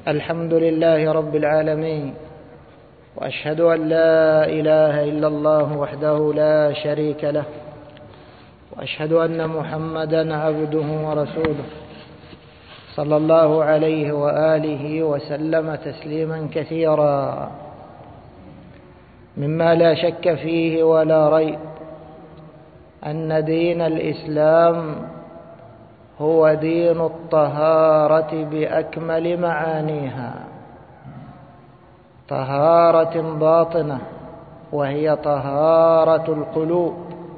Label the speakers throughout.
Speaker 1: الحمد لله رب العالمين، وأشهد أن لا إله إلا الله وحده لا شريك له، وأشهد أن محمدا عبده ورسوله صلى الله عليه وآله وسلم تسليما كثيرا، مما لا شك فيه ولا ريب أن دين الإسلام هو دين الطهارة بأكمل معانيها، طهارة باطنة وهي طهارة القلوب،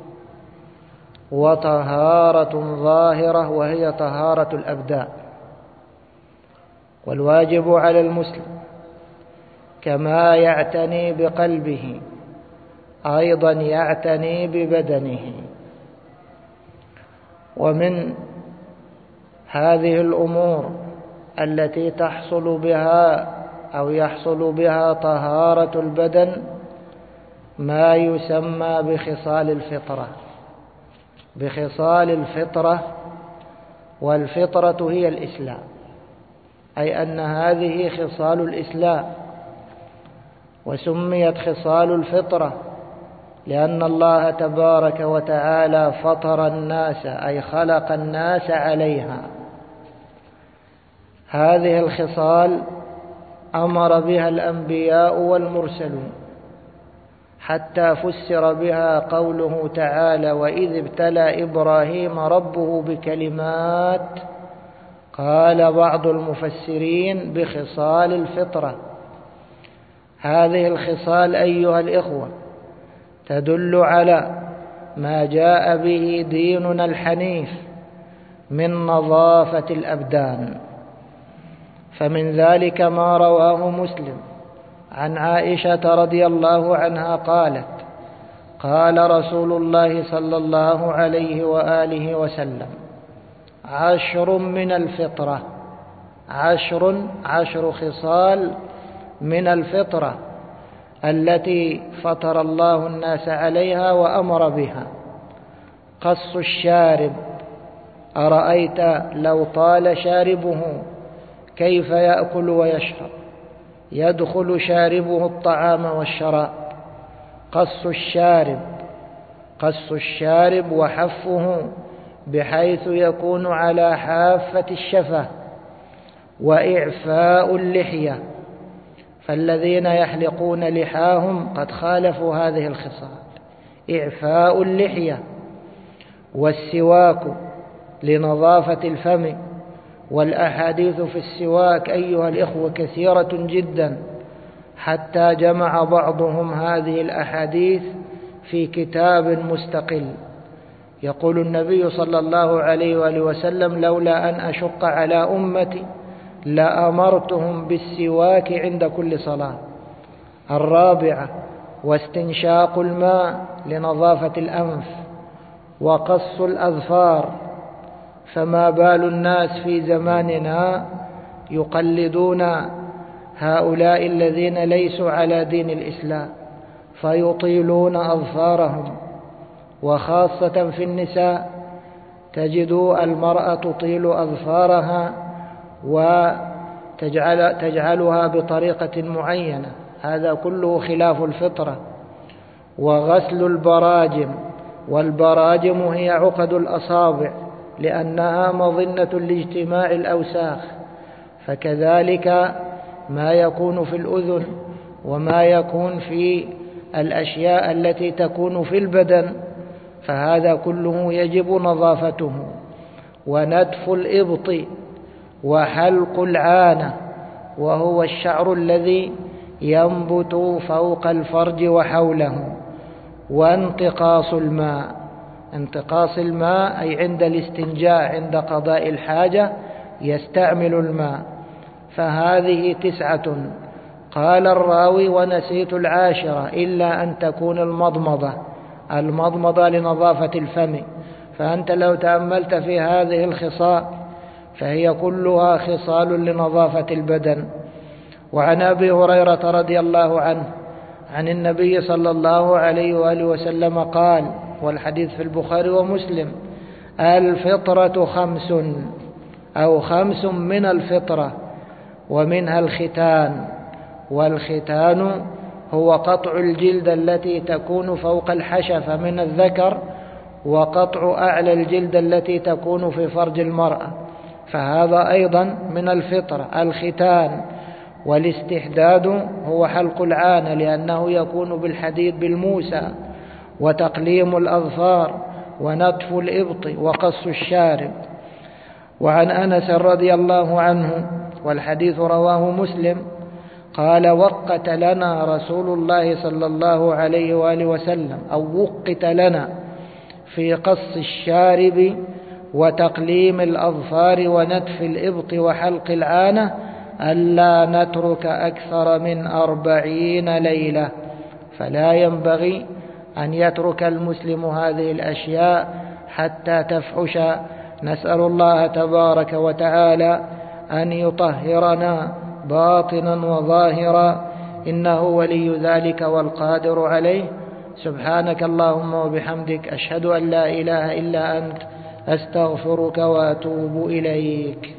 Speaker 1: وطهارة ظاهرة وهي طهارة الأبدان. والواجب على المسلم كما يعتني بقلبه أيضا يعتني ببدنه. ومن هذه الأمور التي تحصل بها أو يحصل بها طهارة البدن ما يسمى بخصال الفطرة، بخصال الفطرة. والفطرة هي الإسلام، أي أن هذه خصال الإسلام، وسميت خصال الفطرة لأن الله تبارك وتعالى فطر الناس أي خلق الناس عليها. هذه الخصال أمر بها الأنبياء والمرسلون، حتى فسر بها قوله تعالى: وإذ ابتلى إبراهيم ربه بكلمات. قال بعض المفسرين بخصال الفطرة. هذه الخصال أيها الإخوة تدل على ما جاء به ديننا الحنيف من نظافة الأبدان. فمن ذلك ما رواه مسلم عن عائشة رضي الله عنها قالت: قال رسول الله صلى الله عليه وآله وسلم: 10 من الفطرة، 10 خصال من الفطرة التي فطر الله الناس عليها وأمر بها. قص الشارب، أرأيت لو طال شاربه كيف يأكل ويشرب؟ يدخل شاربه الطعام والشراب. قص الشارب وحفه بحيث يكون على حافة الشفة. وإعفاء اللحية، فالذين يحلقون لحاهم قد خالفوا هذه الخصال. إعفاء اللحية. والسواك لنظافة الفم، والأحاديث في السواك أيها الإخوة كثيرة جدا، حتى جمع بعضهم هذه الأحاديث في كتاب مستقل. يقول النبي صلى الله عليه وآله وسلم: لولا أن أشق على أمتي لأمرتهم بالسواك عند كل صلاة. 4 واستنشاق الماء لنظافة الأنف. وقص الأظفار، فما بال الناس في زماننا يقلدون هؤلاء الذين ليسوا على دين الإسلام فيطيلون أظفارهم، وخاصة في النساء تجد المرأة تطيل أظفارها وتجعلها بطريقة معينة، هذا كله خلاف الفطرة. وغسل البراجم، والبراجم هي عقد الأصابع لأنها مظنة لاجتماع الأوساخ، فكذلك ما يكون في الأذن وما يكون في الأشياء التي تكون في البدن فهذا كله يجب نظافته. ونتف الإبط، وحلق العانة، وهو الشعر الذي ينبت فوق الفرج وحوله. وانتقاص الماء، انتقاص الماء أي عند الاستنجاء عند قضاء الحاجة يستعمل الماء. فهذه 9. قال الراوي: ونسيت 10 إلا أن تكون المضمضة لنظافة الفم. فأنت لو تأملت في هذه الخصال فهي كلها خصال لنظافة البدن. وعن أبي هريرة رضي الله عنه عن النبي صلى الله عليه وآله وسلم قال، والحديث في البخاري ومسلم: الفطرة 5 أو 5 من الفطرة: ومنها الختان، والختان هو قطع الجلد التي تكون فوق الحشفة من الذكر، وقطع أعلى الجلد التي تكون في فرج المرأة، فهذا أيضا من الفطرة الختان. والاستحداد هو حلق العانة لأنه يكون بالحديد بالموسى، وتقليم الأظفار، ونتف الإبط، وقص الشارب. وعن أنس رضي الله عنه والحديث رواه مسلم قال: وقت لنا رسول الله صلى الله عليه وآله وسلم، أو وقت لنا في قص الشارب وتقليم الأظفار ونتف الإبط وحلق العانة ألا نترك أكثر من 40 ليلة. فلا ينبغي أن يترك المسلم هذه الأشياء حتى تفحش. نسأل الله تبارك وتعالى أن يطهرنا باطنا وظاهرا، إنه ولي ذلك والقادر عليه. سبحانك اللهم وبحمدك، أشهد أن لا إله إلا أنت، أستغفرك وأتوب إليك.